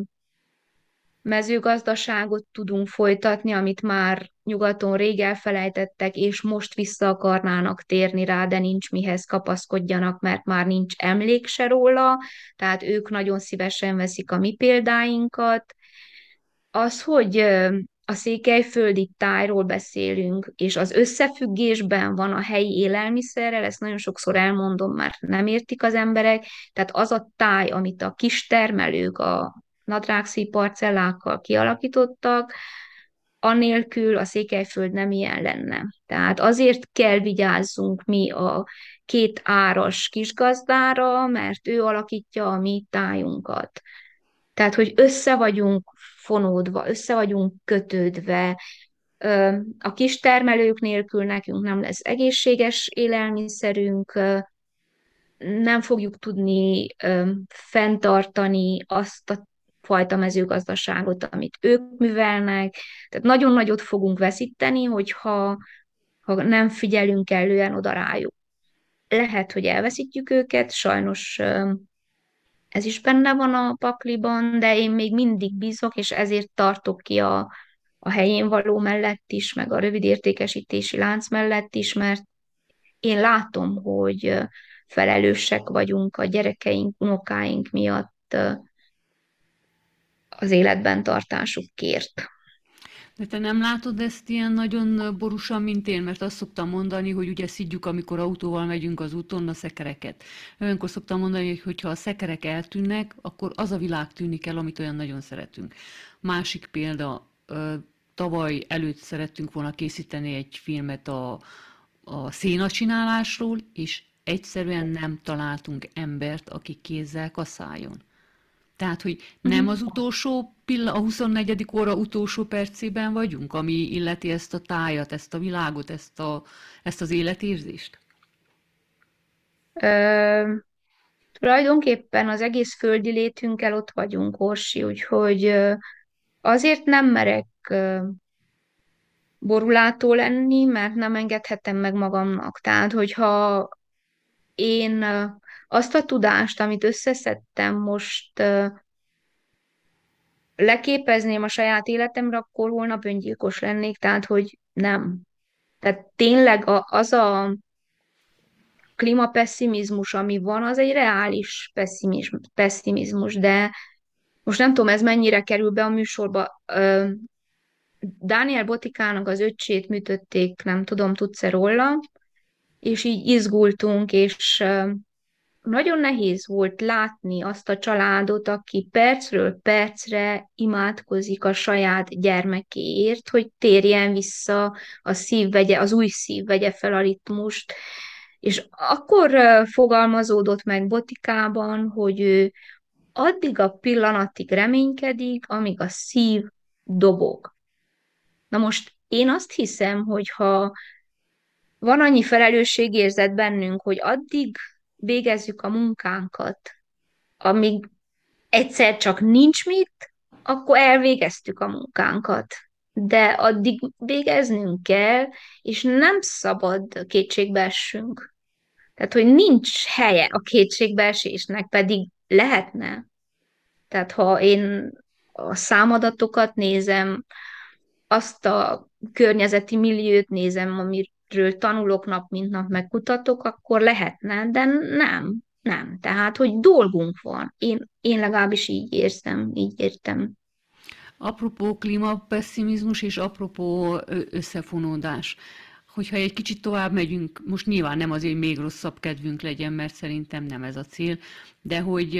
mezőgazdaságot tudunk folytatni, amit már nyugaton rég elfelejtettek, és most vissza akarnának térni rá, de nincs mihez kapaszkodjanak, mert már nincs emlék se róla, tehát ők nagyon szívesen veszik a mi példáinkat. Az, hogy ö, a székelyföldi tájról beszélünk, és az összefüggésben van a helyi élelmiszerrel, ezt nagyon sokszor elmondom, mert nem értik az emberek, tehát az a táj, amit a kis termelők, a nadrágszí parcellákkal kialakítottak, anélkül a Székelyföld nem ilyen lenne. Tehát azért kell vigyázzunk mi a két áras kisgazdára, mert ő alakítja a mi tájunkat. Tehát, hogy össze vagyunk fonódva, össze vagyunk kötődve, ö, a kis termelők nélkül nekünk nem lesz egészséges élelmiszerünk, ö, nem fogjuk tudni ö, fenntartani azt a fajta mezőgazdaságot, amit ők művelnek. Tehát nagyon nagyot fogunk veszíteni, hogyha ha nem figyelünk kellően oda rájuk. Lehet, hogy elveszítjük őket, sajnos ez is benne van a pakliban, de én még mindig bízok, és ezért tartok ki a, a helyén való mellett is, meg a rövid értékesítési lánc mellett is, mert én látom, hogy felelősek vagyunk a gyerekeink, unokáink miatt az életben tartásukért. De te nem látod ezt ilyen nagyon borúsan, mint én? Mert azt szoktam mondani, hogy ugye szidjuk, amikor autóval megyünk az úton, a szekereket. Olyankor szoktam mondani, hogy ha a szekerek eltűnnek, akkor az a világ tűnik el, amit olyan nagyon szeretünk. Másik példa, tavaly előtt szerettünk volna készíteni egy filmet a, a szénacsinálásról, és egyszerűen nem találtunk embert, aki kézzel kaszáljon. Tehát, hogy nem az utolsó pillanat, a huszonnegyedik óra utolsó percében vagyunk, ami illeti ezt a tájat, ezt a világot, ezt, a, ezt az életérzést? Ö, tulajdonképpen az egész földi létünkkel ott vagyunk, Orsi, úgyhogy ö, azért nem merek ö, borulátó lenni, mert nem engedhetem meg magamnak. Tehát, hogyha én ö, azt a tudást, amit összeszedtem most, ö, leképezném a saját életemre, akkor holnap öngyilkos lennék, tehát hogy nem. Tehát tényleg a, az a klímapesszimizmus, ami van, az egy reális pessimizmus, pessimizmus, de most nem tudom, ez mennyire kerül be a műsorba. Ö, Dániel Botikának az öccsét műtötték, nem tudom, tudsz-e róla, és így izgultunk, és ö, nagyon nehéz volt látni azt a családot, aki percről percre imádkozik a saját gyermekéért, hogy térjen vissza a szív vegye, az új szív vegye fel a ritmust. És akkor ö, fogalmazódott meg Botikában, hogy ő addig a pillanatig reménykedik, amíg a szív dobog. Na most én azt hiszem, hogy ha van annyi felelősségérzet bennünk, hogy addig végezzük a munkánkat, amíg egyszer csak nincs mit, akkor elvégeztük a munkánkat. De addig végeznünk kell, és nem szabad kétségbeessünk. Tehát, hogy nincs helye a kétségbeesésnek, pedig lehetne. Tehát, ha én a számadatokat nézem, azt a környezeti milliót nézem, amiről tanulok nap, mint nap, megkutatok, akkor lehetne, de nem, nem. Tehát, hogy dolgunk van. Én, én legalábbis így érzem, így értem. Apropó klímapesszimizmus és apropó összefonódás. Hogyha egy kicsit tovább megyünk, most nyilván nem azért, hogy még rosszabb kedvünk legyen, mert szerintem nem ez a cél, de hogy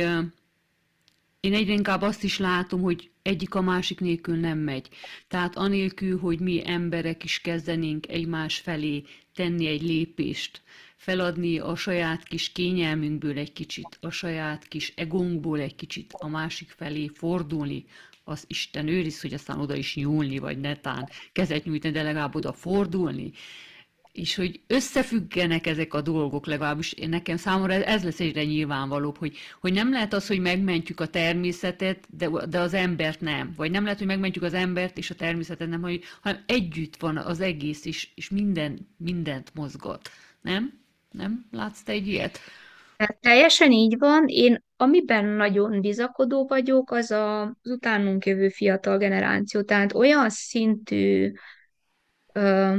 én egyre inkább azt is látom, hogy egyik a másik nélkül nem megy. Tehát anélkül, hogy mi emberek is kezdenénk egymás felé tenni egy lépést, feladni a saját kis kényelmünkből egy kicsit, a saját kis egónkból egy kicsit a másik felé fordulni, az Isten őriz, hogy aztán oda is nyúlni, vagy netán kezet nyújtani, de legalább oda fordulni, és hogy összefüggenek ezek a dolgok, legalábbis én nekem számomra ez lesz egyre nyilvánvalóbb, hogy, hogy nem lehet az, hogy megmentjük a természetet, de, de az embert nem. Vagy nem lehet, hogy megmentjük az embert és a természetet nem, hogy, hanem együtt van az egész, és, és minden, mindent mozgat. Nem? Nem? Látsz te egy ilyet? Tehát teljesen így van. Én amiben nagyon bizakodó vagyok, az a, az utánunk jövő fiatal generáció. Tehát olyan szintű ö,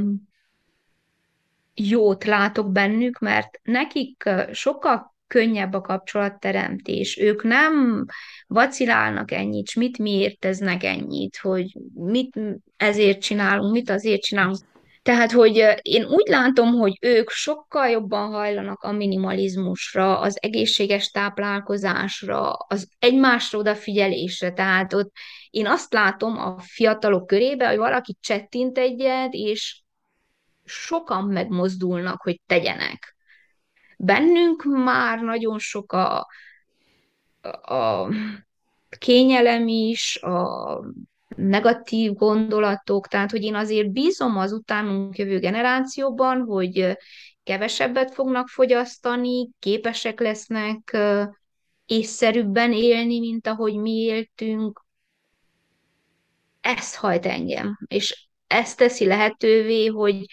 jót látok bennük, mert nekik ö, sokkal könnyebb a kapcsolatteremtés. Ők nem vacilálnak ennyit, s mit miért teznek ennyit, hogy mit ezért csinálunk, mit azért csinálunk. Tehát, hogy ö, én úgy látom, hogy ők sokkal jobban hajlanak a minimalizmusra, az egészséges táplálkozásra, az egymásra odafigyelésre. Tehát ott én azt látom a fiatalok körében, hogy valaki csettint egyet, és sokan megmozdulnak, hogy tegyenek. Bennünk már nagyon sok a, a kényelem is, a negatív gondolatok, tehát hogy én azért bízom az utánunk jövő generációban, hogy kevesebbet fognak fogyasztani, képesek lesznek ö, észszerűbben élni, mint ahogy mi éltünk. Ez hajt engem, és ez teszi lehetővé, hogy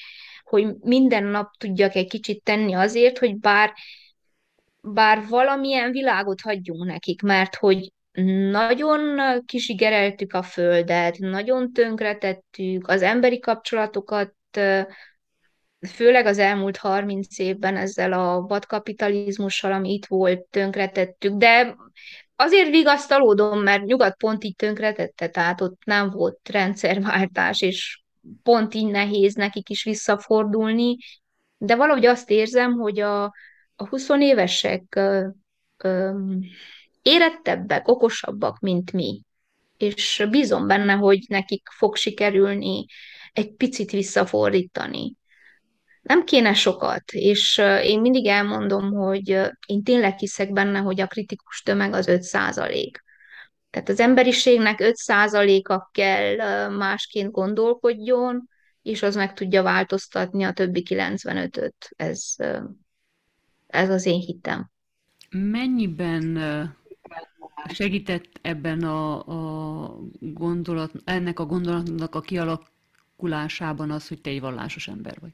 hogy minden nap tudjak egy kicsit tenni azért, hogy bár, bár valamilyen világot hagyjunk nekik, mert hogy nagyon kizsigereltük a földet, nagyon tönkretettük az emberi kapcsolatokat, főleg az elmúlt harminc évben ezzel a vadkapitalizmussal, ami itt volt, tönkretettük, de azért vigasztalódom, mert nyugat pont így tönkretette, tehát ott nem volt rendszerváltás, és pont így nehéz nekik is visszafordulni, de valahogy azt érzem, hogy a, a húsz évesek ö, ö, érettebbek, okosabbak, mint mi, és bízom benne, hogy nekik fog sikerülni egy picit visszafordítani. Nem kéne sokat, és én mindig elmondom, hogy én tényleg hiszek benne, hogy a kritikus tömeg az öt százalék. Tehát az emberiségnek öt százaléka kell másként gondolkodjon, és az meg tudja változtatni a többi kilencvenötöt. Ez, ez az én hitem. Mennyiben segített ebben a, a gondolat, ennek a gondolatnak a kialakulásában az, hogy te egy vallásos ember vagy?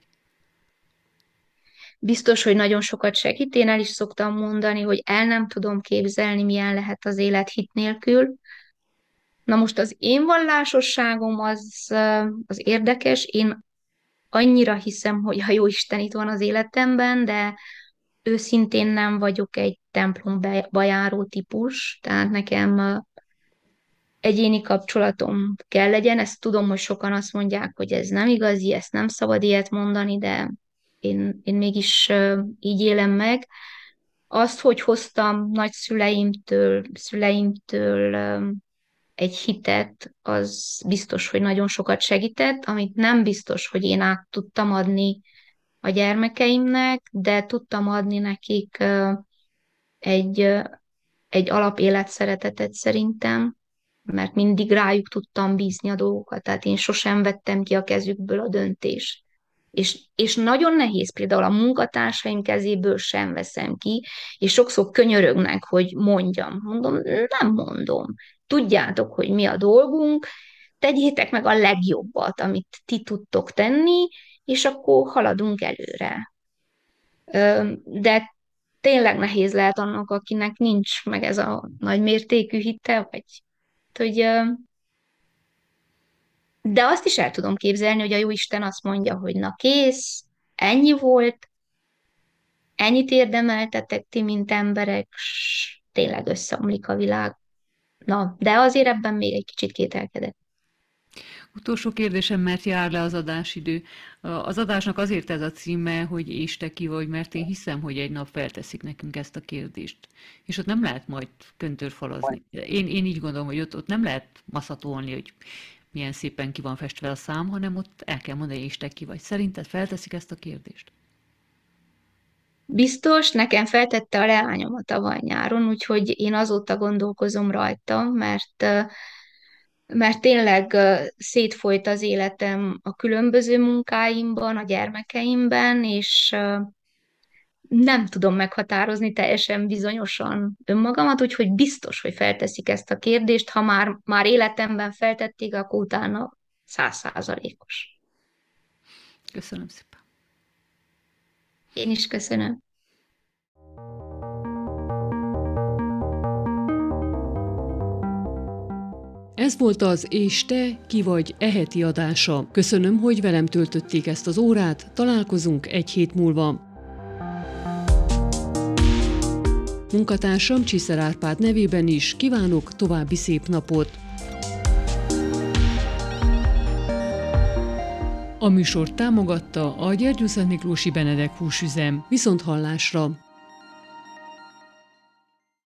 Biztos, hogy nagyon sokat segít. Én el is szoktam mondani, hogy el nem tudom képzelni, milyen lehet az élet hit nélkül. Na most az én vallásosságom az, az érdekes. Én annyira hiszem, hogy a Jóisten itt van az életemben, de őszintén nem vagyok egy templomba járó típus, tehát nekem egyéni kapcsolatom kell legyen. Ezt tudom, hogy sokan azt mondják, hogy ez nem igazi, ezt nem szabad ilyet mondani, de én, én mégis így élem meg. Azt, hogy hoztam nagyszüleimtől, szüleimtől egy hitet, az biztos, hogy nagyon sokat segített, amit nem biztos, hogy én át tudtam adni a gyermekeimnek, de tudtam adni nekik egy, egy alapéletszeretetet szerintem, mert mindig rájuk tudtam bízni a dolgokat, tehát én sosem vettem ki a kezükből a döntést. És, és nagyon nehéz, például a munkatársaim kezéből sem veszem ki, és sokszor könyörögnek, hogy mondjam. Mondom, nem mondom. Tudjátok, hogy mi a dolgunk, tegyétek meg a legjobbat, amit ti tudtok tenni, és akkor haladunk előre. De tényleg nehéz lehet annak, akinek nincs meg ez a nagy mértékű hite, vagy hogy, de azt is el tudom képzelni, hogy a Jóisten azt mondja, hogy na kész, ennyi volt, ennyit érdemeltetek ti, mint emberek, s tényleg összeomlik a világ. Na, de azért ebben még egy kicsit kételkedek. Utolsó kérdésem, mert jár le az adásidő. Az adásnak azért ez a címe, hogy és te ki vagy, mert én hiszem, hogy egy nap felteszik nekünk ezt a kérdést. És ott nem lehet majd köntörfalazni. Én, én így gondolom, hogy ott, ott nem lehet maszatolni, hogy milyen szépen ki van festve a szám, hanem ott el kell mondani, és te ki vagy. Szerinted felteszik ezt a kérdést? Biztos, nekem feltette a leányom a tavaly nyáron, úgyhogy én azóta gondolkozom rajta, mert mert tényleg szétfolyt az életem a különböző munkáimban, a gyermekeimben, és nem tudom meghatározni teljesen bizonyosan önmagamat, úgyhogy biztos, hogy felteszik ezt a kérdést, ha már, már életemben feltették, akkor utána százszázalékos. Köszönöm szépen. Én is köszönöm. Ez volt az És te ki vagy e heti adása. Köszönöm, hogy velem töltötték ezt az órát, találkozunk egy hét múlva. Munkatársam Csiszer Árpád nevében is kívánok további szép napot. A műsort támogatta a Gyergyószentmiklósi Benedek húsüzem. Viszonthallásra!